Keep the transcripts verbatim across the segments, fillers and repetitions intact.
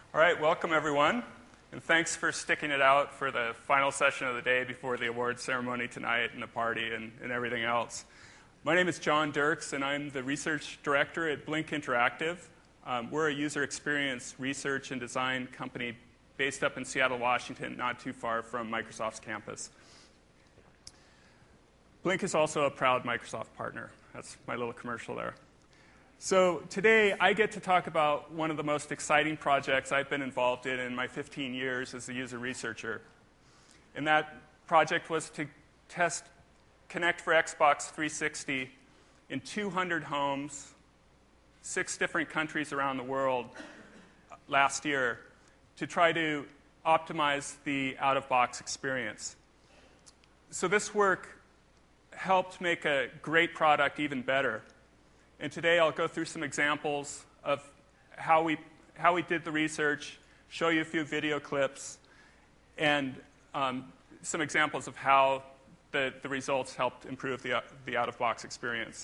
All right, welcome everyone, and thanks for sticking it out for the final session of the day before the awards ceremony tonight and the party and, and everything else. My name is John Dirks, and I'm the research director at Blink Interactive. Um, we're a user experience research and design company based up in Seattle, Washington, not too far from Microsoft's campus. Blink is also a proud Microsoft partner. That's my little commercial there. So today, I get to talk about one of the most exciting projects I've been involved in in my fifteen years as a user researcher. And that project was to test Kinect for Xbox three sixty in two hundred homes, six different countries around the world last year to try to optimize the out-of-box experience. So this work helped make a great product even better. And today I'll go through some examples of how we, how we did the research, show you a few video clips, and um, some examples of how the, the results helped improve the, the out-of-box experience.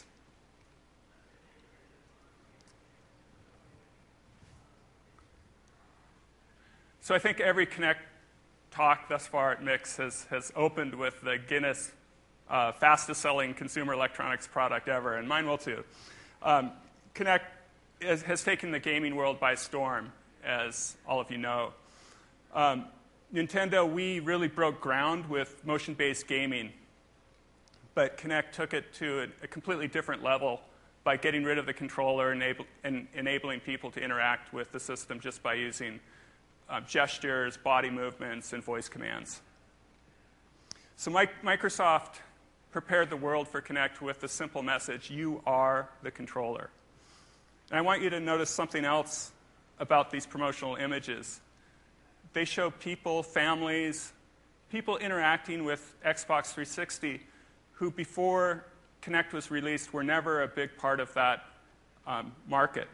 So I think every Kinect talk thus far at Mix has, has opened with the Guinness uh, fastest-selling consumer electronics product ever, and mine will too. Um, Kinect is, has taken the gaming world by storm, as all of you know. Um, Nintendo Wii really broke ground with motion-based gaming, but Kinect took it to a, a completely different level by getting rid of the controller enable, and enabling people to interact with the system just by using uh, gestures, body movements, and voice commands. So Mi- Microsoft prepared the world for Kinect with the simple message, you are the controller. And I want you to notice something else about these promotional images. They show people, families, people interacting with Xbox three sixty who before Kinect was released were never a big part of that um, market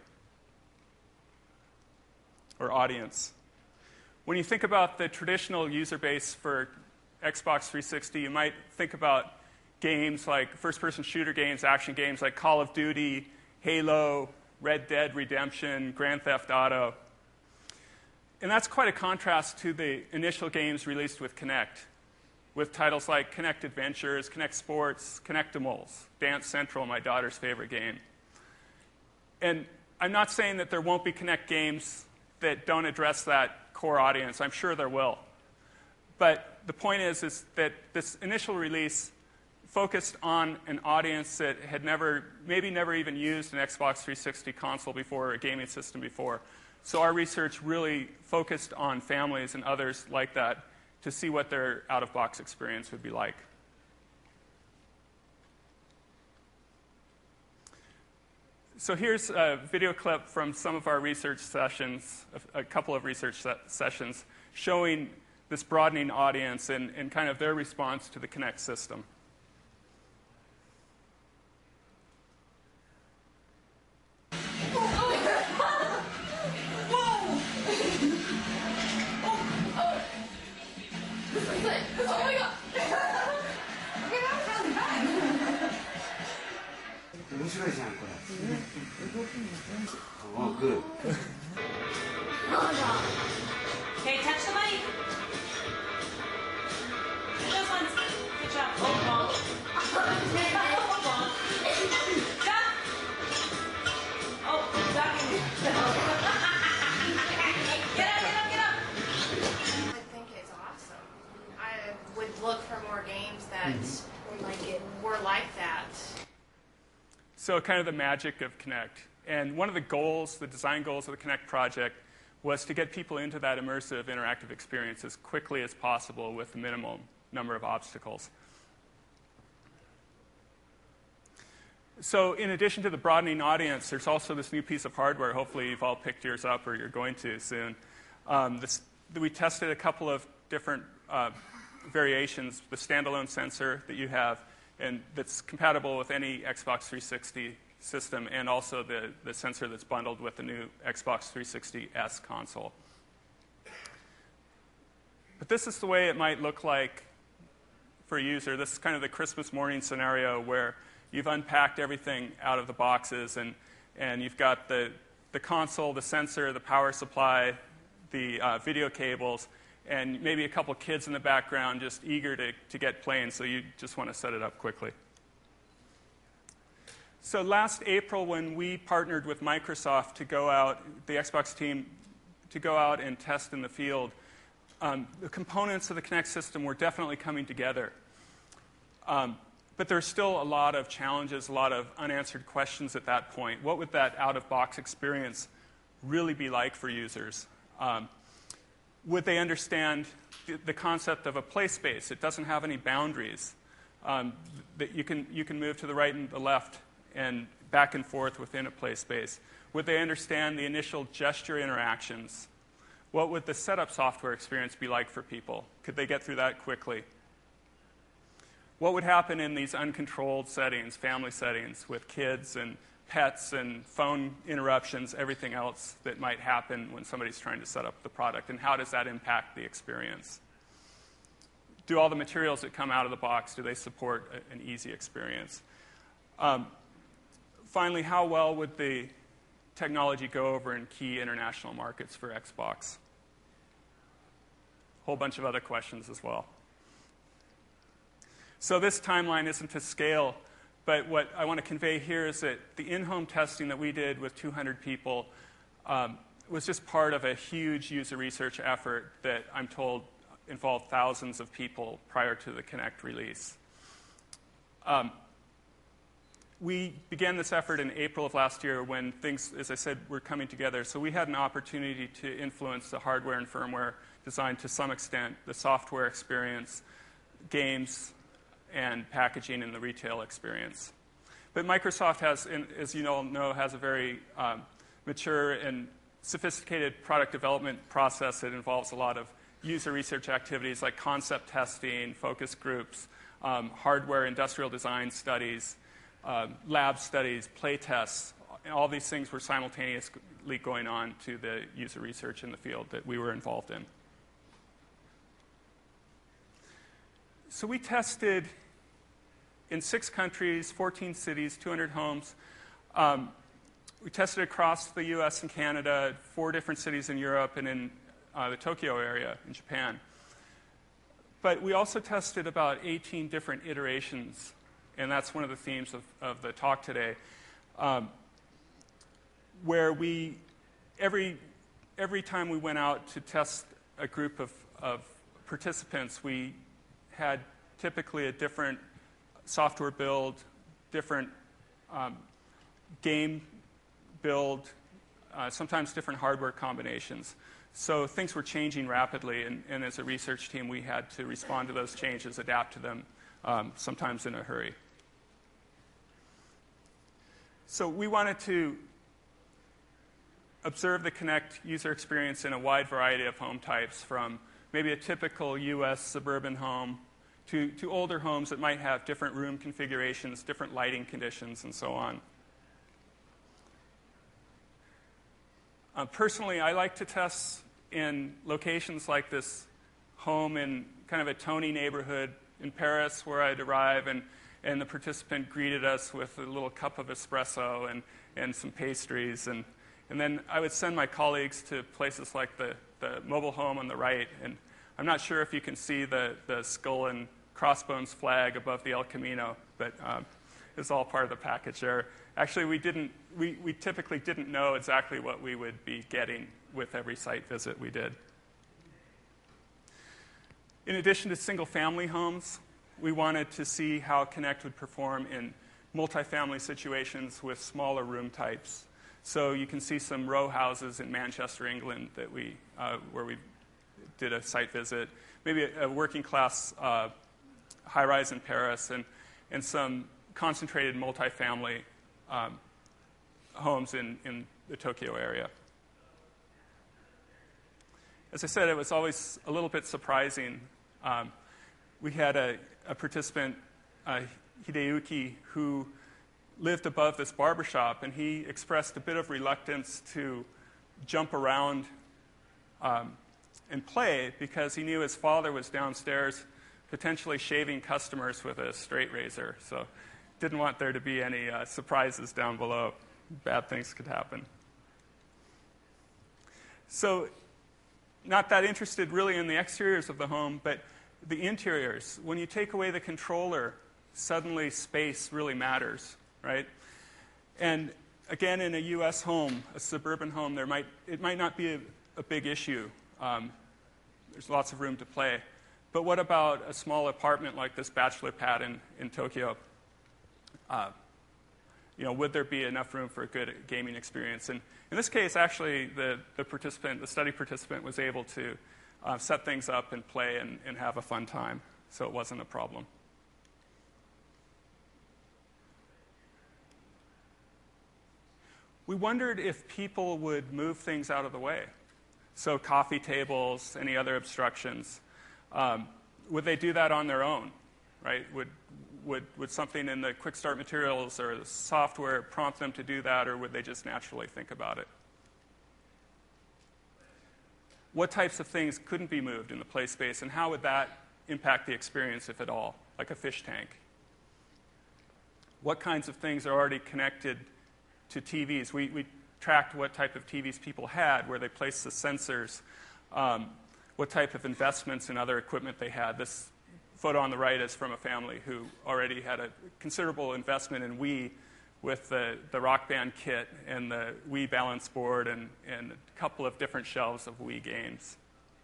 or audience. When you think about the traditional user base for Xbox three sixty, you might think about games like first-person shooter games, action games like Call of Duty, Halo, Red Dead Redemption, Grand Theft Auto. And that's quite a contrast to the initial games released with Kinect, with titles like Kinect Adventures, Kinect Sports, Kinectimals, Dance Central, my daughter's favorite game. And I'm not saying that there won't be Kinect games that don't address that core audience. I'm sure there will. But the point is, is that this initial release focused on an audience that had never, maybe never even used an Xbox three sixty console before, or a gaming system before. So our research really focused on families and others like that to see what their out-of-box experience would be like. So here's a video clip from some of our research sessions, a, a couple of research se- sessions, showing this broadening audience and, and kind of their response to the Kinect system. Oh, good. Okay, touch the mic. Those ones. Good job. Oh, ball. Oh, ball. Duck. Oh, ducking. Get up, get up, get up. I think it's awesome. I would look for more games that mm-hmm. like it were like that. So kind of the magic of Kinect. And one of the goals, the design goals of the Kinect project, was to get people into that immersive interactive experience as quickly as possible with the minimum number of obstacles. So in addition to the broadening audience, there's also this new piece of hardware. Hopefully you've all picked yours up or you're going to soon. Um, this, we tested a couple of different uh, variations, the standalone sensor that you have, and that's compatible with any Xbox three sixty system, and also the, the sensor that's bundled with the new Xbox three sixty S console. But this is the way it might look like for a user. This is kind of the Christmas morning scenario where you've unpacked everything out of the boxes, and, and you've got the, the console, the sensor, the power supply, the uh, video cables, and maybe a couple kids in the background just eager to, to get playing, so you just want to set it up quickly. So last April, when we partnered with Microsoft to go out, the Xbox team, to go out and test in the field, um, the components of the Kinect system were definitely coming together. Um, but there's still a lot of challenges, a lot of unanswered questions at that point. What would that out-of-box experience really be like for users? Um, would they understand the, the concept of a play space? It doesn't have any boundaries. Um, that you can, you can move to the right and the left and back and forth within a play space. Would they understand the initial gesture interactions? What would the setup software experience be like for people? Could they get through that quickly? What would happen in these uncontrolled settings, family settings, with kids and pets and phone interruptions, everything else that might happen when somebody's trying to set up the product? And how does that impact the experience? Do all the materials that come out of the box, do they support a, an easy experience? Um, finally, how well would the technology go over in key international markets for Xbox? A whole bunch of other questions as well. So this timeline isn't to scale, but what I want to convey here is that the in-home testing that we did with two hundred people um, was just part of a huge user research effort that I'm told involved thousands of people prior to the Kinect release. Um, we began this effort in April of last year when things, as I said, were coming together. So we had an opportunity to influence the hardware and firmware design to some extent, the software experience, games, and packaging in the retail experience. But Microsoft has, as you all know, has a very um, mature and sophisticated product development process that involves a lot of user research activities like concept testing, focus groups, um, hardware industrial design studies, um, lab studies, play tests. All these things were simultaneously going on to the user research in the field that we were involved in. So we tested in six countries, fourteen cities, two hundred homes. Um, we tested across the U S and Canada, four different cities in Europe, and in uh, the Tokyo area in Japan. But we also tested about eighteen different iterations, and that's one of the themes of, of the talk today, um, where we, every, every time we went out to test a group of, of participants, we had typically a different software build, different um, game build, uh, sometimes different hardware combinations. So things were changing rapidly, and, and as a research team, we had to respond to those changes, adapt to them, um, sometimes in a hurry. So we wanted to observe the Kinect user experience in a wide variety of home types, from maybe a typical U S suburban home to, to older homes that might have different room configurations, different lighting conditions, and so on. Uh, personally, I like to test in locations like this home in kind of a Tony neighborhood in Paris, where I'd arrive, and, and the participant greeted us with a little cup of espresso and, and some pastries. And, and then I would send my colleagues to places like the, the mobile home on the right. And I'm not sure if you can see the, the skull and crossbones flag above the El Camino, but um, it's all part of the package there. Actually, we didn't. We, we typically didn't know exactly what we would be getting with every site visit we did. In addition to single-family homes, we wanted to see how Kinect would perform in multifamily situations with smaller room types. So you can see some row houses in Manchester, England, that we uh, where we did a site visit. Maybe a, a working-class uh, high-rise in Paris, and and some concentrated multifamily Um, homes in, in the Tokyo area. As I said, it was always a little bit surprising. Um, we had a, a participant, uh, Hideyuki, who lived above this barbershop, and he expressed a bit of reluctance to jump around um, and play because he knew his father was downstairs potentially shaving customers with a straight razor. So didn't want there to be any uh, surprises down below. Bad things could happen. So not that interested really in the exteriors of the home, but the interiors. When you take away the controller, suddenly space really matters, right? And again, in a U S home, a suburban home, there might it might not be a, a big issue. Um, there's lots of room to play. But what about a small apartment like this bachelor pad in, in Tokyo? Uh, you know, would there be enough room for a good gaming experience? And in this case, actually, the, the participant, the study participant, was able to uh, set things up and play and, and have a fun time, so it wasn't a problem. We wondered if people would move things out of the way. So coffee tables, any other obstructions. Um, would they do that on their own, right? Would, would, would something in the quick start materials or the software prompt them to do that, or would they just naturally think about it? What types of things couldn't be moved in the play space, and how would that impact the experience, if at all, like a fish tank? What kinds of things are already connected to T Vs? We, we tracked what type of T Vs people had, where they placed the sensors, um, what type of investments in other equipment they had. This photo on the right is from a family who already had a considerable investment in Wii with the, the Rock Band kit and the Wii balance board and, and a couple of different shelves of Wii games.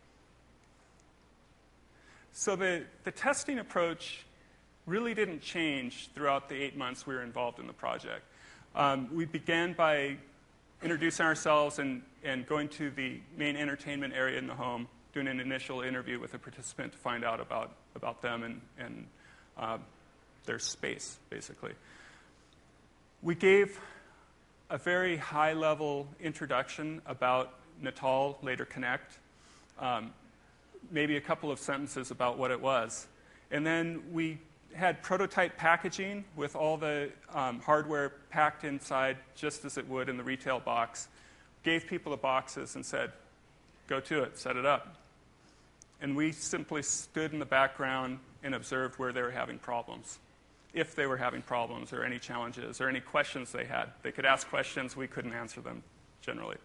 So the, the testing approach really didn't change throughout the eight months we were involved in the project. Um, we began by introducing ourselves and, and going to the main entertainment area in the home, doing an initial interview with a participant to find out about, about them and, and uh, their space, basically. We gave a very high-level introduction about Natal Later Connect, um, maybe a couple of sentences about what it was. And then we had prototype packaging with all the um, hardware packed inside just as it would in the retail box. Gave people the boxes and said, go to it, set it up. And we simply stood in the background and observed where they were having problems, if they were having problems or any challenges or any questions they had. They could ask questions, we couldn't answer them generally.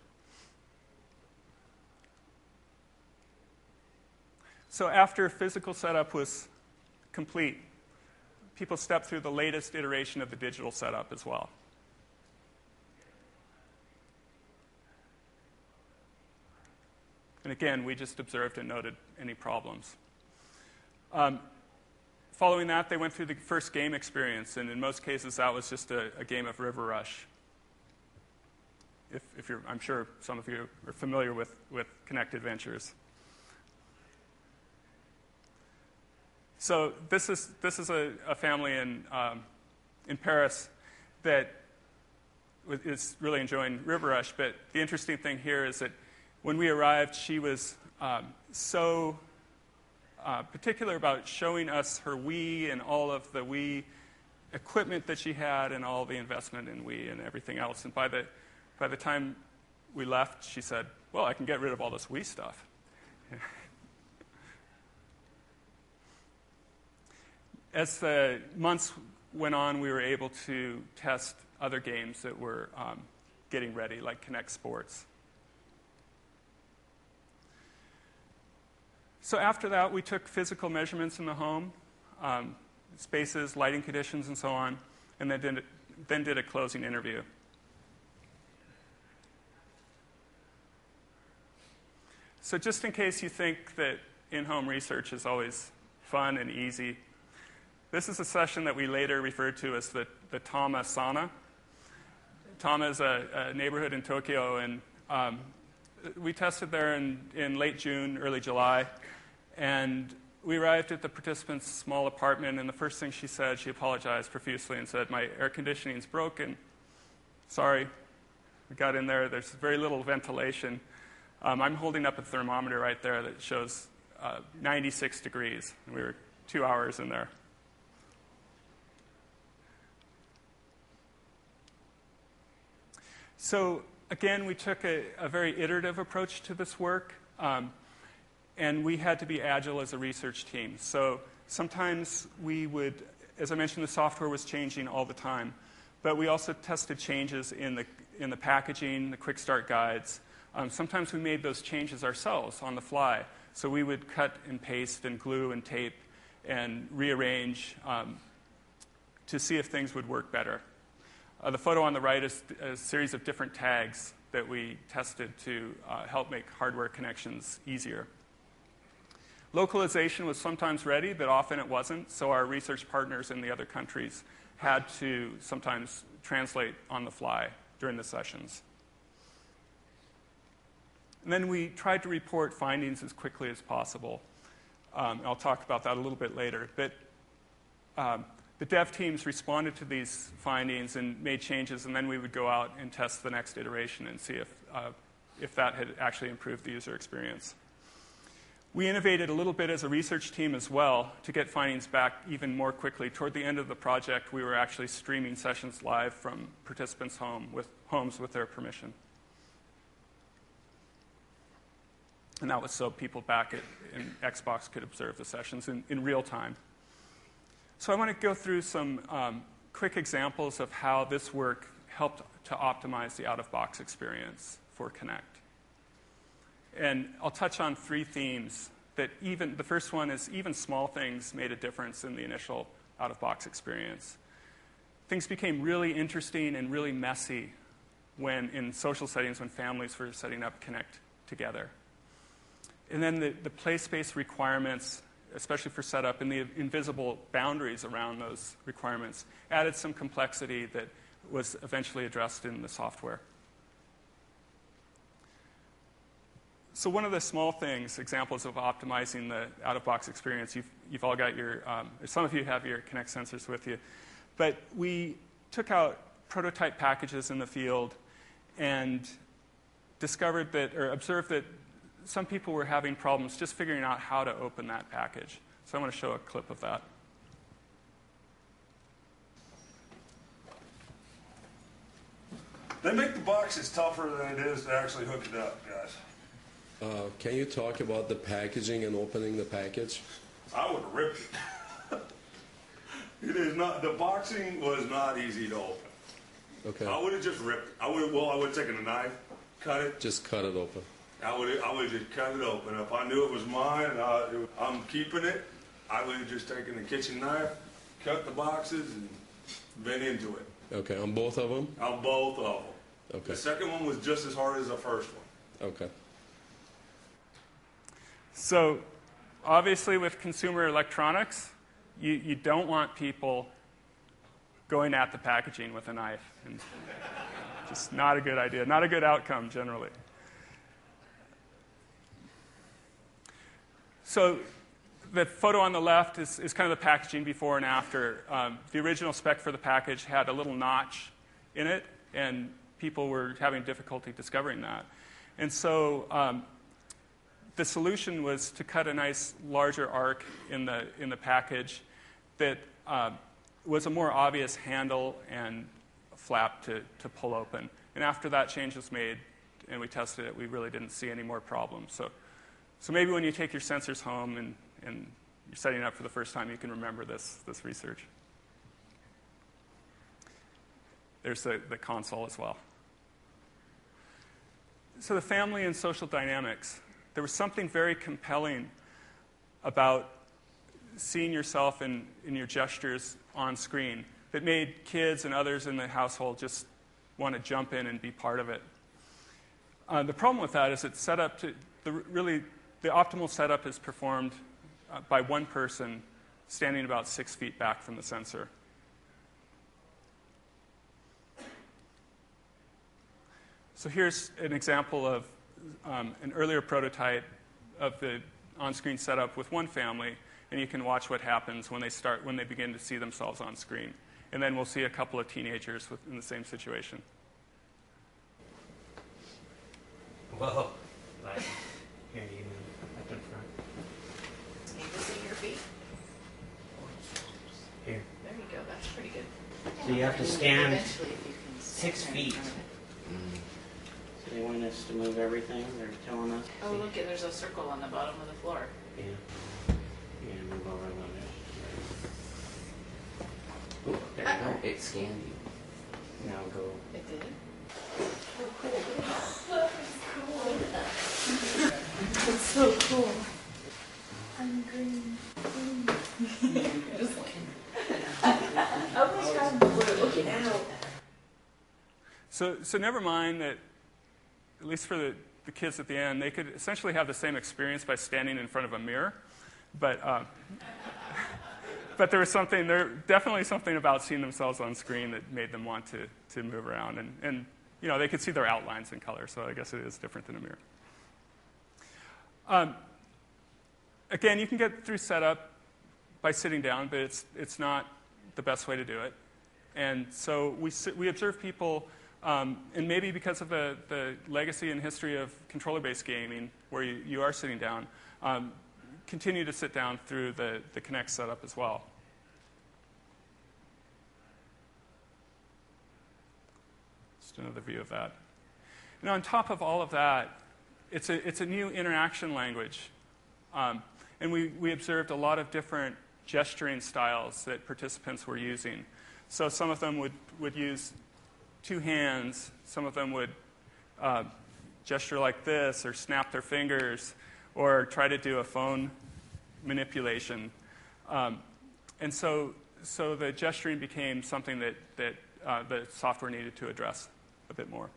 So after physical setup was complete, people stepped through the latest iteration of the digital setup as well. And again, we just observed and noted any problems. Um, following that, they went through the first game experience, and in most cases, that was just a, a game of River Rush. If, if you're, I'm sure some of you are familiar with, with Kinect Adventures. So this is this is a, a family in um, in Paris that is really enjoying River Rush. But the interesting thing here is that when we arrived, she was um, so uh, particular about showing us her Wii and all of the Wii equipment that she had and all the investment in Wii and everything else. And by the by the time we left, she said, "Well, I can get rid of all this Wii stuff." As the months went on, we were able to test other games that were um, getting ready, like Kinect Sports. So after that, we took physical measurements in the home, um, spaces, lighting conditions, and so on, and then did, then did a closing interview. So just in case you think that in-home research is always fun and easy, this is a session that we later referred to as the, the Tama Sauna. Tama is a, a neighborhood in Tokyo, and um, we tested there in, in late June, early July, and we arrived at the participant's small apartment, and the first thing she said, she apologized profusely and said, "My air conditioning's broken. Sorry." We got in there. There's very little ventilation. Um, I'm holding up a thermometer right there that shows uh, ninety-six degrees. We were two hours in there. So again, we took a, a very iterative approach to this work, um, and we had to be agile as a research team. So sometimes we would, as I mentioned, the software was changing all the time, but we also tested changes in the in the packaging, the quick start guides, Um, sometimes we made those changes ourselves on the fly. So we would cut and paste and glue and tape and rearrange um, to see if things would work better. Uh, the photo on the right is a series of different tags that we tested to uh, help make hardware connections easier. Localization was sometimes ready, but often it wasn't, so our research partners in the other countries had to sometimes translate on the fly during the sessions. And then we tried to report findings as quickly as possible. Um, I'll talk about that a little bit later. But um, the dev teams responded to these findings and made changes, and then we would go out and test the next iteration and see if, uh, if that had actually improved the user experience. We innovated a little bit as a research team as well to get findings back even more quickly. Toward the end of the project, we were actually streaming sessions live from participants' home with, homes with their permission. And that was so people back at, in Xbox could observe the sessions in, in real time. So I want to go through some um, quick examples of how this work helped to optimize the out-of-box experience for Kinect. And I'll touch on three themes that even, the first one is even small things made a difference in the initial out-of-box experience. Things became really interesting and really messy when in social settings when families were setting up Kinect together. And then the, the play space requirements, especially for setup, and the invisible boundaries around those requirements added some complexity that was eventually addressed in the software. So one of the small things, examples of optimizing the out-of-box experience, you've, you've all got your, um, some of you have your Kinect sensors with you, but we took out prototype packages in the field and discovered that, or observed that some people were having problems just figuring out how to open that package. So I want to show a clip of that. They make the boxes tougher than it is to actually hook it up, guys. Uh, can you talk about the packaging and opening the package? I would have ripped it. It is not, the boxing was not easy to open. Okay. I would have just ripped it. I would, well, I would have taken a knife, cut it. Just cut it open. I would, I would have just cut it open. If I knew it was mine and I, it, I'm keeping it, I would have just taken the kitchen knife, cut the boxes, and been into it. Okay, on both of them? On both of them. Okay. The second one was just as hard as the first one. Okay. So obviously with consumer electronics, you, you don't want people going at the packaging with a knife. And just not a good idea, not a good outcome generally. So the photo on the left is, is kind of the packaging before and after. Um, the original spec for the package had a little notch in it, and people were having difficulty discovering that. And so um, the solution was to cut a nice larger arc in the, in the package that uh, was a more obvious handle and flap to, to pull open. And after that change was made and we tested it, we really didn't see any more problems. So, so maybe when you take your sensors home and, and you're setting it up for the first time, you can remember this, this research. There's the, the console as well. So the family and social dynamics. There was something very compelling about seeing yourself in, in your gestures on screen that made kids and others in the household just want to jump in and be part of it. Uh, the problem with that is it's set up to, the, really, the optimal setup is performed uh, by one person standing about six feet back from the sensor. So here's an example of um, an earlier prototype of the on-screen setup with one family, and you can watch what happens when they start, when they begin to see themselves on screen. And then we'll see a couple of teenagers with, in the same situation. Whoa. Like, here, you move up in front. Need to see your feet. Here. There you go. That's pretty good. So you have to stand Eventually, if you can six stand in feet. front of it. So they want us to move everything. They're telling us. Oh, look, at there's a circle on the bottom of the floor. Yeah. Yeah, move over a little bit. Oh, there you go. It scanned you. Now go. It did? Oh, cool. That was cool. It's so cool. I'm green. I wish I had blue. Get out. So, so never mind that, at least for the, the kids at the end, they could essentially have the same experience by standing in front of a mirror. But, uh, but there was something, there definitely something about seeing themselves on screen that made them want to, to move around. And, and, you know, they could see their outlines in color, so I guess it is different than a mirror. Um, again, you can get through setup by sitting down, but it's, it's not the best way to do it. And so we, we observe people, um, and maybe because of the, the legacy and history of controller-based gaming, where you, you are sitting down, um, continue to sit down through the, the Kinect setup as well. Just another view of that. And on top of all of that, it's a, it's a new interaction language. Um, and we, we observed a lot of different gesturing styles that participants were using. So some of them would, would use two hands. Some of them would uh, gesture like this or snap their fingers or try to do a phone manipulation. Um, and so, so the gesturing became something that, that uh, the software needed to address a bit more.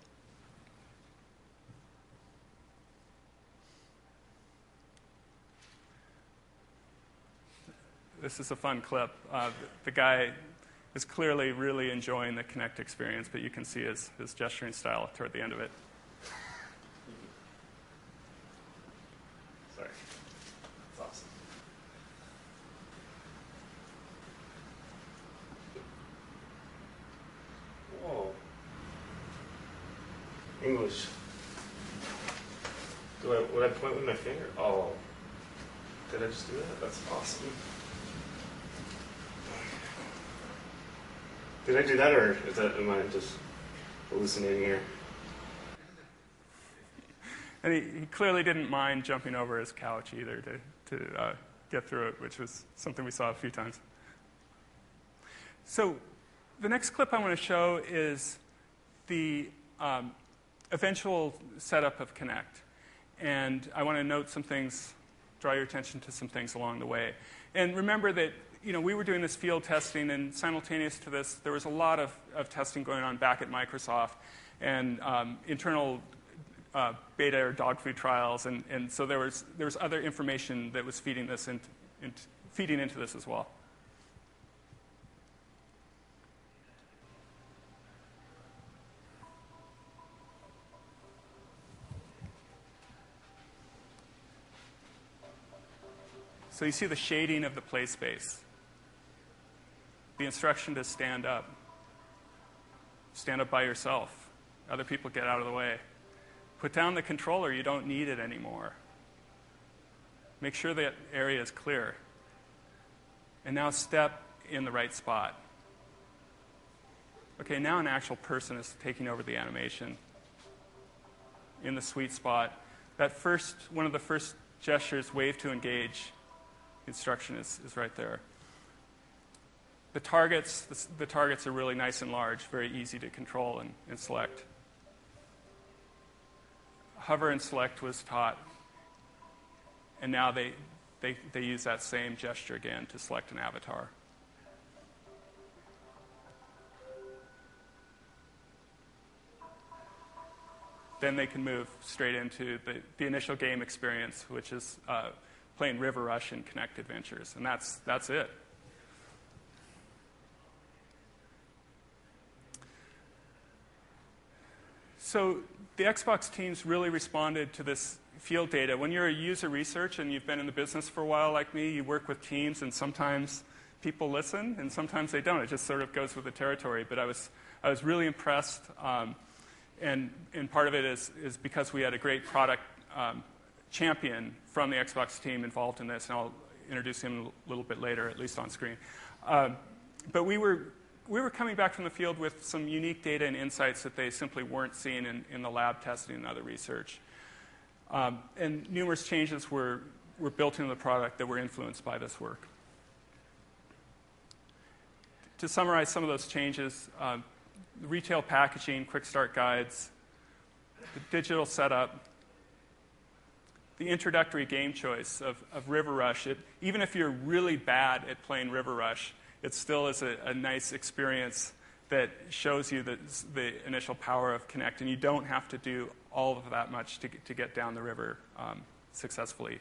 This is a fun clip. Uh, the, the guy is clearly really enjoying the Kinect experience, but you can see his, his gesturing style toward the end of it. Sorry. That's awesome. Whoa. English. Do I, would I point with my finger? Oh. Did I just do that? That's awesome. Did I do that, or is that, am I just hallucinating here? And he, he clearly didn't mind jumping over his couch either to, to uh, get through it, which was something we saw a few times. So the next clip I want to show is the um, eventual setup of Kinect. And I want to note some things, draw your attention to some things along the way. And remember that, you know, we were doing this field testing, and simultaneous to this, there was a lot of, of testing going on back at Microsoft, and um, internal uh, beta or dog food trials, and, and so there was there was other information that was feeding this in, in, feeding into this as well. So you see the shading of the play space. The instruction to stand up. Stand up by yourself. Other people get out of the way. Put down the controller. You don't need it anymore. Make sure that area is clear. And now step in the right spot. Okay, now an actual person is taking over the animation. In the sweet spot. That first, one of the first gestures, wave to engage, instruction is, is right there. The targets, the, the targets are really nice and large, very easy to control and, and select. Hover and select was taught, and now they, they, they use that same gesture again to select an avatar. Then they can move straight into the, the initial game experience, which is uh, playing River Rush and Kinect Adventures, and that's, that's it. So the Xbox teams really responded to this field data. When you're a user research and you've been in the business for a while like me, you work with teams, and sometimes people listen and sometimes they don't. It just sort of goes with the territory. But I was, I was really impressed, um, and, and part of it is, is because we had a great product um, champion from the Xbox team involved in this, and I'll introduce him a little bit later, at least on screen. Um, but we were we were coming back from the field with some unique data and insights that they simply weren't seeing in, in the lab testing and other research. Um, and numerous changes were, were built into the product that were influenced by this work. To summarize some of those changes, uh, the retail packaging, quick start guides, the digital setup, the introductory game choice of, of River Rush, it, even if you're really bad at playing River Rush, it still is a, a nice experience that shows you the, the initial power of Kinect, and you don't have to do all of that much to, to get down the river um, successfully.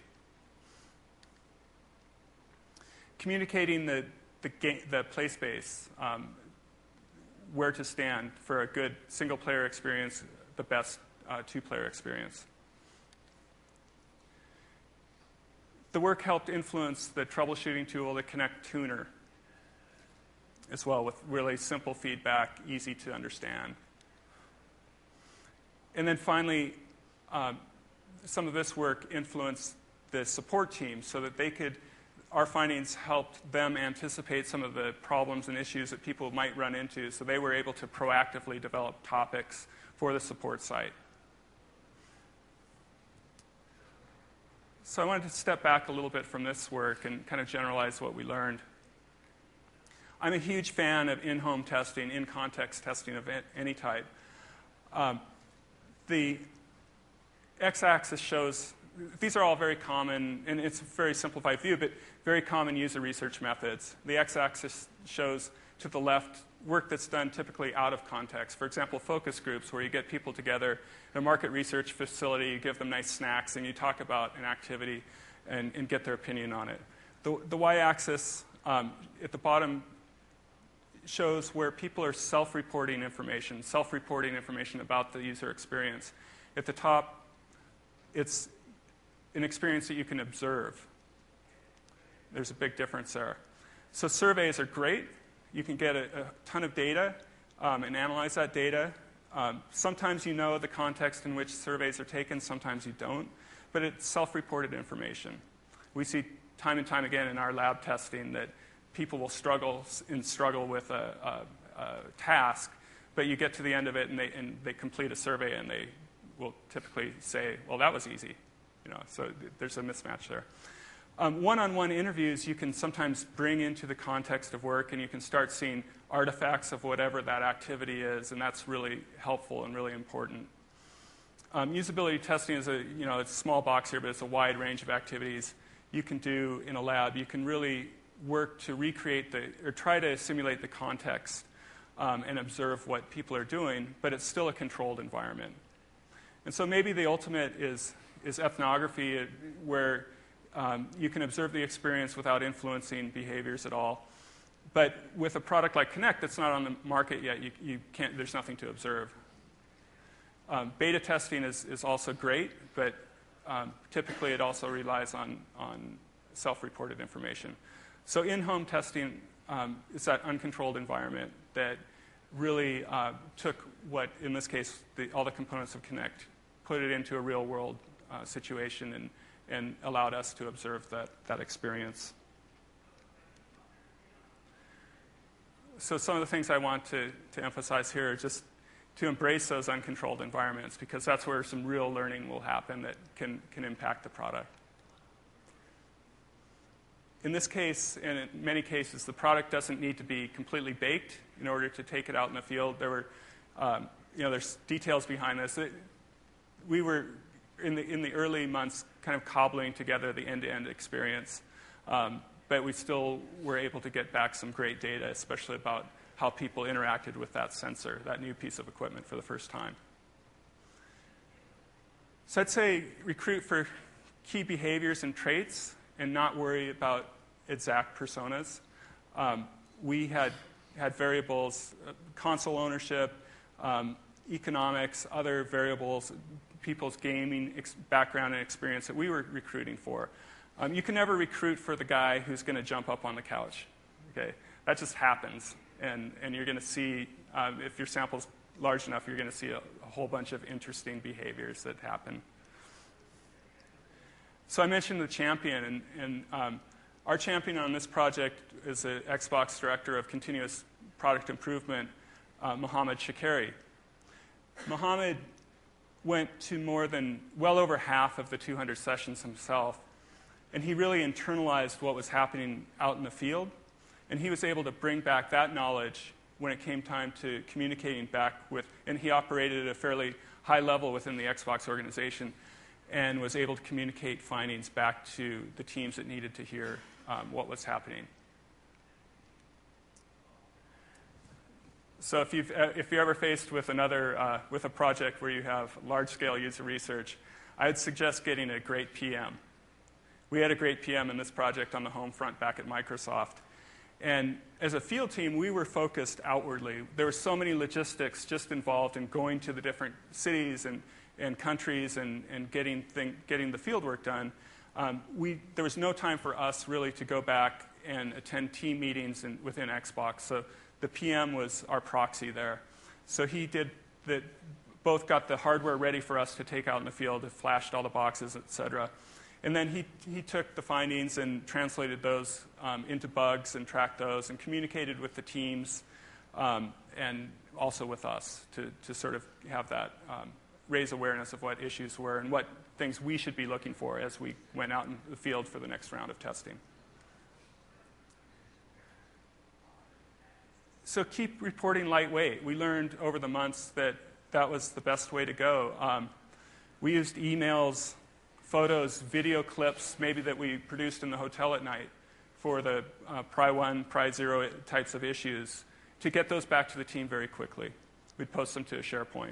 Communicating the, the, game, the play space, um, where to stand for a good single-player experience, the best uh, two-player experience. The work helped influence the troubleshooting tool, the Kinect Tuner, as well, with really simple feedback, easy to understand. And then finally, um, some of this work influenced the support team so that they could, our findings helped them anticipate some of the problems and issues that people might run into, so they were able to proactively develop topics for the support site. So I wanted to step back a little bit from this work and kind of generalize what we learned. I'm a huge fan of in-home testing, in-context testing of any type. Um, the x-axis shows, these are all very common, and it's a very simplified view, but very common user research methods. The x-axis shows, to the left, work that's done typically out of context. For example, focus groups, where you get people together in a market research facility, you give them nice snacks, and you talk about an activity and, and get their opinion on it. The, the y-axis um, at the bottom shows where people are self-reporting information, self-reporting information about the user experience. At the top, it's an experience that you can observe. There's a big difference there. So surveys are great. You can get a, a ton of data um, and analyze that data. Um, sometimes you know the context in which surveys are taken, sometimes you don't, but it's self-reported information. We see time and time again in our lab testing that people will struggle and struggle with a, a, a task, but you get to the end of it and they, and they complete a survey and they will typically say, well, that was easy. You know, so th- there's a mismatch there. Um, one-on-one interviews you can sometimes bring into the context of work, and you can start seeing artifacts of whatever that activity is, and that's really helpful and really important. Um, usability testing is a, you know, it's a small box here, but it's a wide range of activities you can do in a lab. You can really work to recreate the, or try to simulate the context um, and observe what people are doing, but it's still a controlled environment. And so maybe the ultimate is, is ethnography, where um, you can observe the experience without influencing behaviors at all. But with a product like Kinect that's not on the market yet, you, you can't, there's nothing to observe. Um, beta testing is, is also great, but um, typically it also relies on, on self-reported information. So in-home testing um, is that uncontrolled environment that really uh, took what, in this case, the, all the components of Kinect, put it into a real-world uh, situation and, and allowed us to observe that, that experience. So some of the things I want to, to emphasize here are just to embrace those uncontrolled environments, because that's where some real learning will happen that can, can impact the product. In this case, and in many cases, the product doesn't need to be completely baked in order to take it out in the field. There were, um, you know, there's details behind this. It, we were, in the, in the early months, kind of cobbling together the end-to-end experience. Um, but we still were able to get back some great data, especially about how people interacted with that sensor, that new piece of equipment for the first time. So I'd say recruit for key behaviors and traits and not worry about exact personas. Um, we had, had variables, uh, console ownership, um, economics, other variables, people's gaming ex- background and experience that we were recruiting for. Um, you can never recruit for the guy who's going to jump up on the couch. Okay, that just happens. And, and you're going to see, um, if your sample's large enough, you're going to see a, a whole bunch of interesting behaviors that happen. So I mentioned the champion, and, and um, our champion on this project is the Xbox Director of Continuous Product Improvement, uh, Mohammed Shakari. Mohammed went to more than, well over half of the two hundred sessions himself, and he really internalized what was happening out in the field. And he was able to bring back that knowledge when it came time to communicating back with, and he operated at a fairly high level within the Xbox organization. and was able to communicate findings back to the teams that needed to hear um, what was happening. So if, you've, uh, if you're ever faced with another, uh, with a project where you have large-scale user research, I'd suggest getting a great P M. We had a great P M in this project on the home front back at Microsoft. And as a field team, we were focused outwardly. There were so many logistics just involved in going to the different cities and, and countries and, and getting, thing, getting the field work done. Um, we, there was no time for us really to go back and attend team meetings in, within Xbox. So the P M was our proxy there. So he did the, both got the hardware ready for us to take out in the field, it flashed all the boxes, et cetera. And then he, he took the findings and translated those um, into bugs and tracked those and communicated with the teams um, and also with us to, to sort of have that, um, raise awareness of what issues were and what things we should be looking for as we went out in the field for the next round of testing. So keep reporting lightweight. We learned over the months that that was the best way to go. Um, we used emails, photos, video clips, maybe that we produced in the hotel at night for the uh, P R I one, P R I zero types of issues to get those back to the team very quickly. We'd post them to a SharePoint.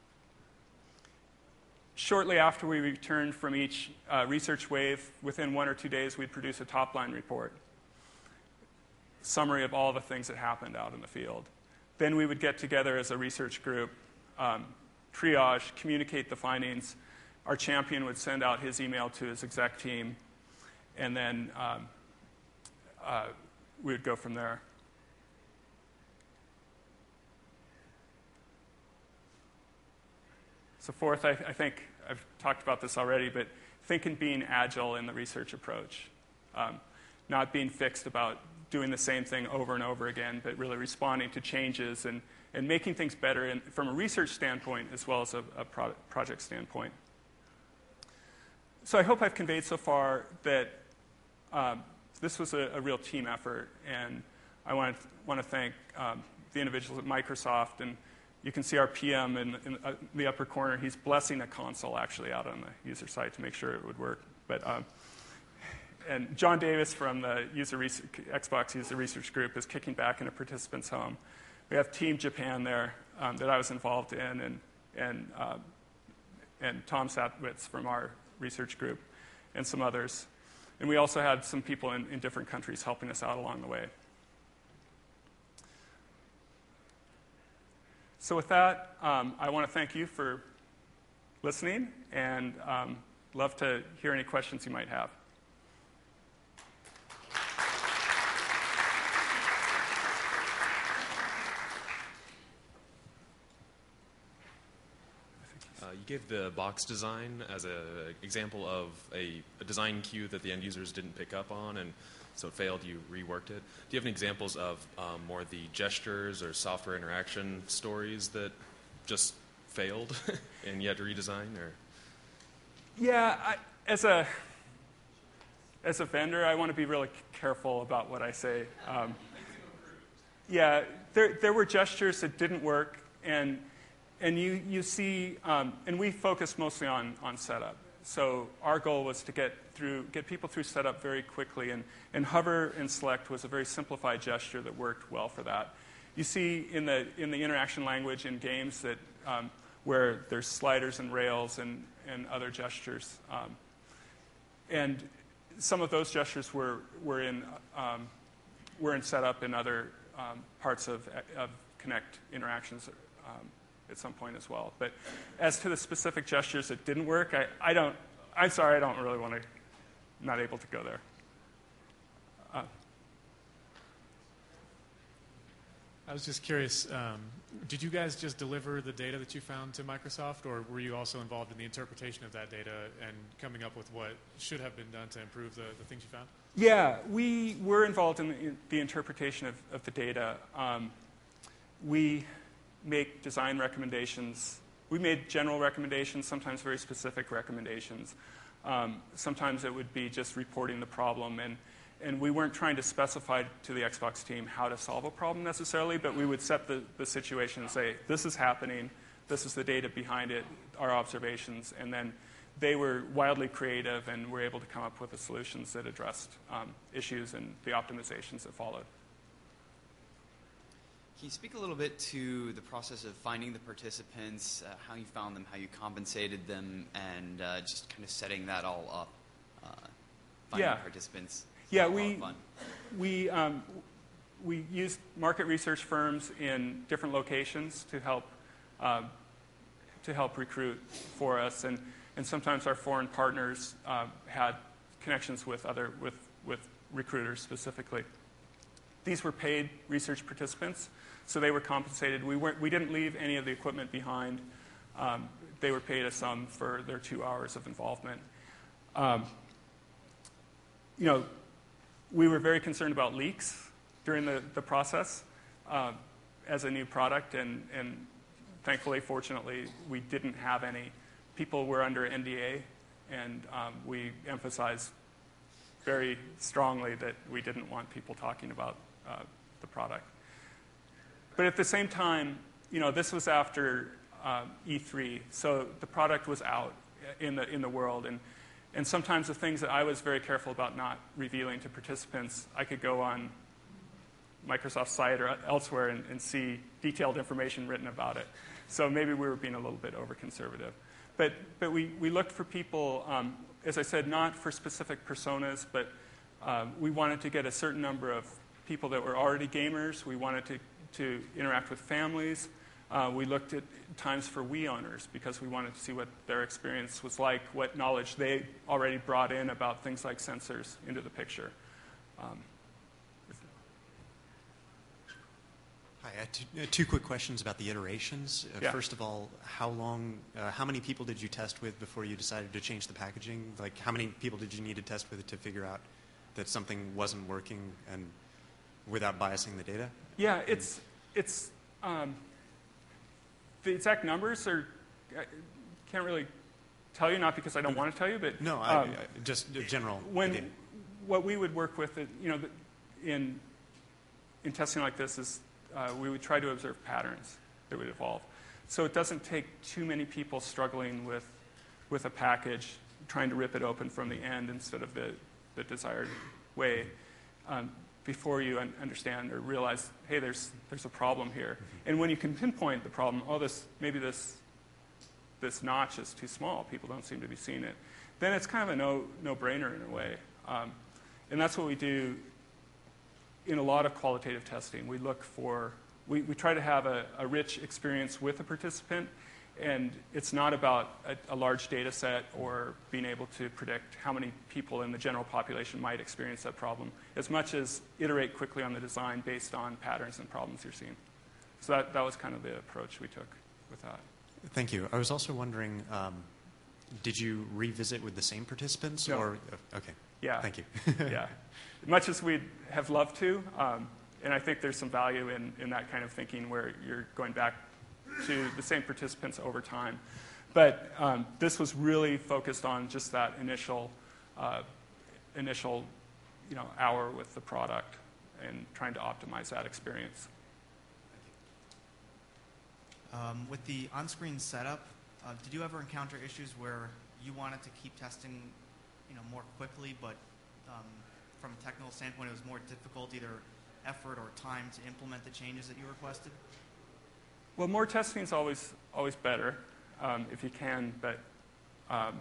Shortly after we returned from each uh, research wave, within one or two days, we'd produce a top-line report, summary of all the things that happened out in the field. Then we would get together as a research group, um, triage, communicate the findings. Our champion would send out his email to his exec team, and then um, uh, we would go from there. So fourth, I, I think I've talked about this already, but think in being agile in the research approach, um, not being fixed about doing the same thing over and over again, but really responding to changes and, and making things better in, from a research standpoint as well as a, a pro- project standpoint. So I hope I've conveyed so far that um, this was a, a real team effort, and I want to, want to thank um, the individuals at Microsoft, and you can see our P M in, in uh, the upper corner. He's blessing a console actually out on the user side to make sure it would work. But um, and John Davis from the user research, Xbox User Research Group is kicking back in a participant's home. We have Team Japan there um, that I was involved in, and and uh, and Tom Satwitz from our research group, and some others. And we also had some people in, in different countries helping us out along the way. So with that, um, I want to thank you for listening, and um, love to hear any questions you might have. Uh, you gave the box design as an example of a, a design cue that the end users didn't pick up on, and so it failed, you reworked it. Do you have any examples of um, more the gestures or software interaction stories that just failed and you had to redesign? Or? Yeah, I, as a as a vendor, I want to be really careful about what I say. Um, yeah, there there were gestures that didn't work, and and you you see, um, and we focused mostly on on setup. So our goal was to get through, get people through setup very quickly, and, and hover and select was a very simplified gesture that worked well for that. You see in the in the interaction language in games that um, where there's sliders and rails and, and other gestures, um, and some of those gestures were were in um, were in setup in other um, parts of of Kinect interactions. Um, at some point as well. But as to the specific gestures that didn't work, I, I don't, I'm sorry, I don't really want to, not able to go there. Uh, I was just curious, um, did you guys just deliver the data that you found to Microsoft, or were you also involved in the interpretation of that data and coming up with what should have been done to improve the, the things you found? Yeah, we were involved in the, in the interpretation of, of the data. Um, we make design recommendations. We made general recommendations, sometimes very specific recommendations. Um, sometimes it would be just reporting the problem, and, and we weren't trying to specify to the Xbox team how to solve a problem necessarily, but we would set the, the situation and say, this is happening, this is the data behind it, our observations, and then they were wildly creative and were able to come up with the solutions that addressed um, issues and the optimizations that followed. Can you speak a little bit to the process of finding the participants, uh, how you found them, how you compensated them, and uh, just kind of setting that all up, uh, finding Yeah. participants? Yeah, A lot we of fun. we um, we used market research firms in different locations to help um, to help recruit for us, and, and sometimes our foreign partners uh, had connections with other with with recruiters specifically. These were paid research participants, so they were compensated. We weren't we didn't leave any of the equipment behind. Um, they were paid a sum for their two hours of involvement. Um, you know, we were very concerned about leaks during the, the process uh, as a new product, and, and thankfully, fortunately, we didn't have any. People were under N D A, and um, we emphasized very strongly that we didn't want people talking about uh, the product. But at the same time, you know, this was after um, E three, so the product was out in the in the world, and and sometimes the things that I was very careful about not revealing to participants, I could go on Microsoft's site or elsewhere and, and see detailed information written about it. So maybe we were being a little bit over-conservative. But, but we, we looked for people, um, as I said, not for specific personas, but uh, we wanted to get a certain number of people that were already gamers. We wanted to, to interact with families. Uh, we looked at times for Wii owners because we wanted to see what their experience was like, what knowledge they already brought in about things like sensors into the picture. Um, Hi, I had two, uh, two quick questions about the iterations. Uh, Yeah. First of all, how long, uh, how many people did you test with before you decided to change the packaging? Like, how many people did you need to test with to figure out that something wasn't working and without biasing the data? Yeah, it's it's um, the exact numbers are I can't really tell you, not because I don't want to tell you, but No, I, um, I, just a general when idea. what we would work with, it, you know, the- in in testing like this is uh, we would try to observe patterns that would evolve. So it doesn't take too many people struggling with with a package, trying to rip it open from the end instead of the the desired way. Um, before you un- understand or realize, hey, there's there's a problem here. And when you can pinpoint the problem, oh, this maybe this this notch is too small. People don't seem to be seeing it. Then it's kind of a no no-brainer in a way. Um, and that's what we do in a lot of qualitative testing. We look for we, we try to have a, a rich experience with a participant. And it's not about a, a large data set or being able to predict how many people in the general population might experience that problem, as much as iterate quickly on the design based on patterns and problems you're seeing. So that, that was kind of the approach we took with that. Thank you. I was also wondering, um, did you revisit with the same participants? No. Or, okay. Yeah. Thank you. Yeah. Much as we'd have loved to, um, and I think there's some value in, in that kind of thinking where you're going back to the same participants over time. But um, this was really focused on just that initial, uh, initial, you know, hour with the product and trying to optimize that experience. Um, with the on-screen setup, uh, did you ever encounter issues where you wanted to keep testing, you know, more quickly, but um, from a technical standpoint, it was more difficult, either effort or time, to implement the changes that you requested? Well, more testing is always always better um, if you can, but um,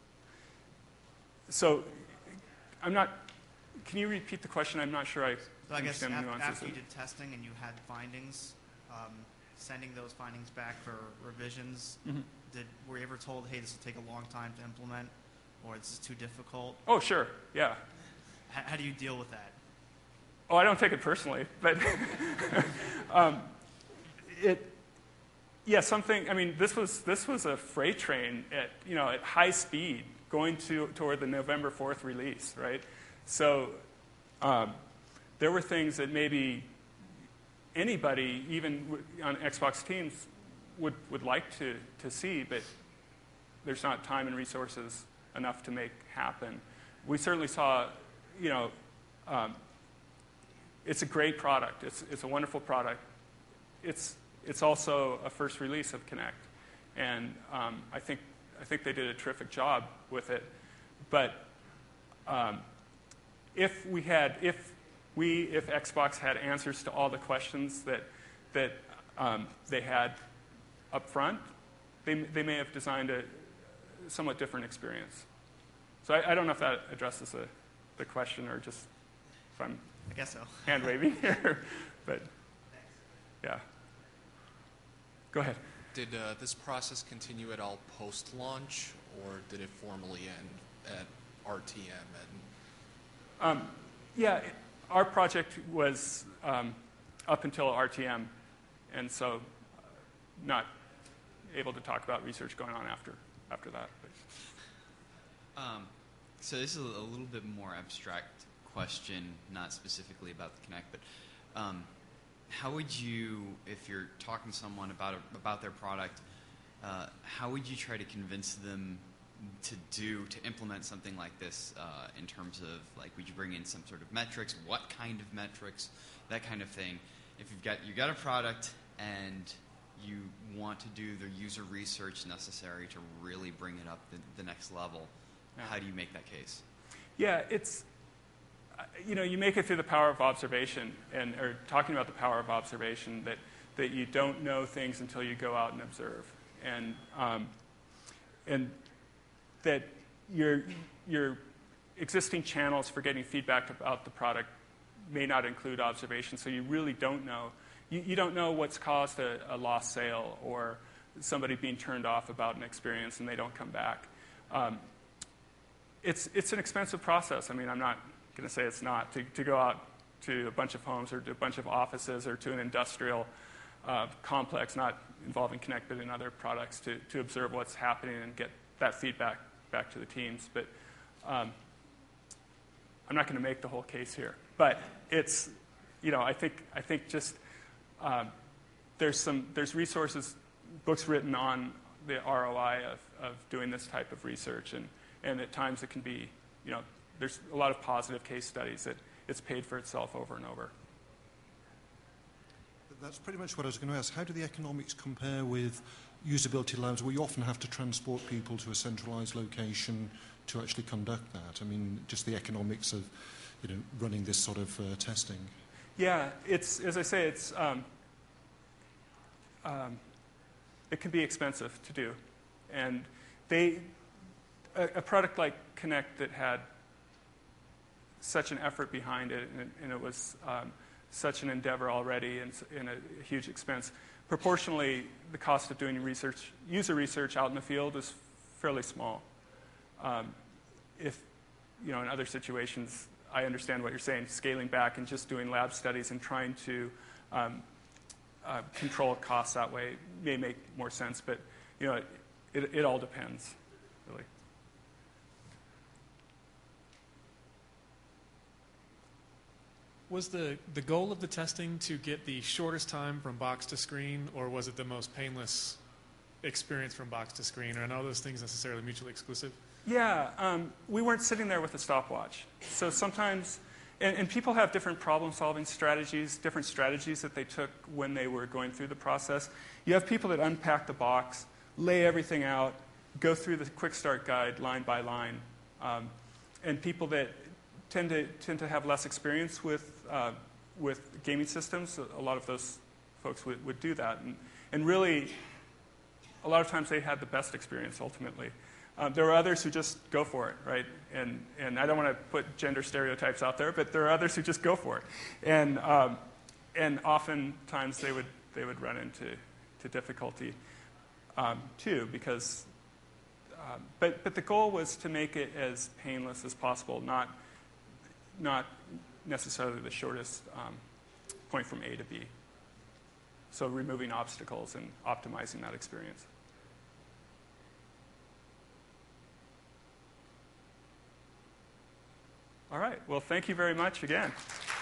so I'm not. Can you repeat the question? I'm not sure I So I guess understand the af- nuances. after you of- did testing and you had findings, um, sending those findings back for revisions, Mhm. did were you ever told, hey, this will take a long time to implement, or this is too difficult? Oh, sure, yeah. H- how do you deal with that? Oh, I don't take it personally, but um, it. Yeah, something. I mean, this was this was a freight train at you know at high speed going to toward the November fourth release, right? So um, there were things that maybe anybody, even w- on Xbox teams, would would like to to see, but there's not time and resources enough to make happen. We certainly saw, you know, um, it's a great product. It's it's a wonderful product. It's It's also a first release of Kinect, and um, I think I think they did a terrific job with it. But um, if we had, if we, if Xbox had answers to all the questions that that um, they had up front, they they may have designed a somewhat different experience. So I, I don't know if that addresses the, the question or just if I'm I guess so. hand waving here, but yeah. Go ahead. Did uh, this process continue at all post-launch, or did it formally end at R T M? Um, yeah, it, our project was um, up until R T M, and so uh, not able to talk about research going on after after that. Um, so this is a little bit more abstract question, not specifically about the Kinect, but um, how would you, if you're talking to someone about a, about their product, uh, how would you try to convince them to do to implement something like this uh, in terms of, like, would you bring in some sort of metrics, what kind of metrics, that kind of thing? If you've got you got a product and you want to do the user research necessary to really bring it up the, the next level, yeah. How do you make that case? Yeah, it's, you know, you make it through the power of observation, and or talking about the power of observation, that, that you don't know things until you go out and observe. And, um, and that your, your existing channels for getting feedback about the product may not include observation, so you really don't know. You, you don't know what's caused a, a lost sale or somebody being turned off about an experience and they don't come back. Um, it's, it's an expensive process. I mean, I'm not going to say it's not. To, to go out to a bunch of homes or to a bunch of offices or to an industrial uh, complex, not involving Kinect but in other products, to, to observe what's happening and get that feedback back to the teams. But um, I'm not going to make the whole case here. But it's, you know, I think I think just um, there's some there's resources, books written on the R O I of, of doing this type of research, and, and at times it can be, you know, there's a lot of positive case studies that it's paid for itself over and over. That's pretty much what I was going to ask. How do the economics compare with usability labs, where you often have to transport people to a centralized location to actually conduct that? I mean, just the economics of, you know, running this sort of uh, testing. Yeah, it's, as I say, it's um, um, it can be expensive to do, and they a, a product like Kinect that had such an effort behind it, and, and it was um, such an endeavor already and, and a, a huge expense. Proportionally, the cost of doing research, user research out in the field is fairly small. Um, if, you know, in other situations, I understand what you're saying, scaling back and just doing lab studies and trying to um, uh, control costs that way may make more sense, but, you know, it, it all depends, really. Was the, the goal of the testing to get the shortest time from box to screen, or was it the most painless experience from box to screen? Or are none of those things necessarily mutually exclusive? Yeah, um, we weren't sitting there with a stopwatch. So sometimes, and, and people have different problem-solving strategies, different strategies that they took when they were going through the process. You have people that unpack the box, lay everything out, go through the quick start guide line by line, um, and people that tend to tend to have less experience with uh, with gaming systems. A lot of those folks would, would do that, and and really, a lot of times they had the best experience ultimately. Um, there are others who just go for it, right? And and I don't want to put gender stereotypes out there, but there are others who just go for it, and um, and oftentimes they would they would run into to difficulty um, too, because. Um, but but the goal was to make it as painless as possible, not not necessarily the shortest um, point from A to B. So removing obstacles and optimizing that experience. All right. Well, thank you very much again.